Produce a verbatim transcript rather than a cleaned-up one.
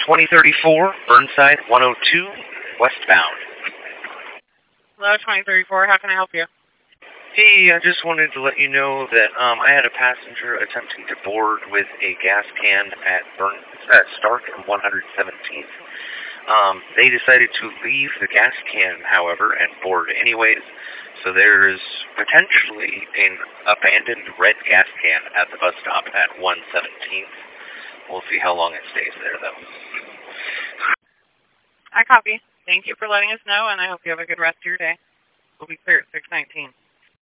twenty thirty-four, Burnside one oh two, westbound. Hello, twenty thirty-four. How can I help you? Hey, I just wanted to let you know that um, I had a passenger attempting to board with a gas can at, Burn, at Stark and one hundred seventeenth. Um, they decided to leave the gas can, however, and board anyways. So there is potentially an abandoned red gas can at the bus stop at one seventeenth. We'll see how long it stays there, though. I copy. Thank you for letting us know, and I hope you have a good rest of your day. We'll be clear at six nineteen.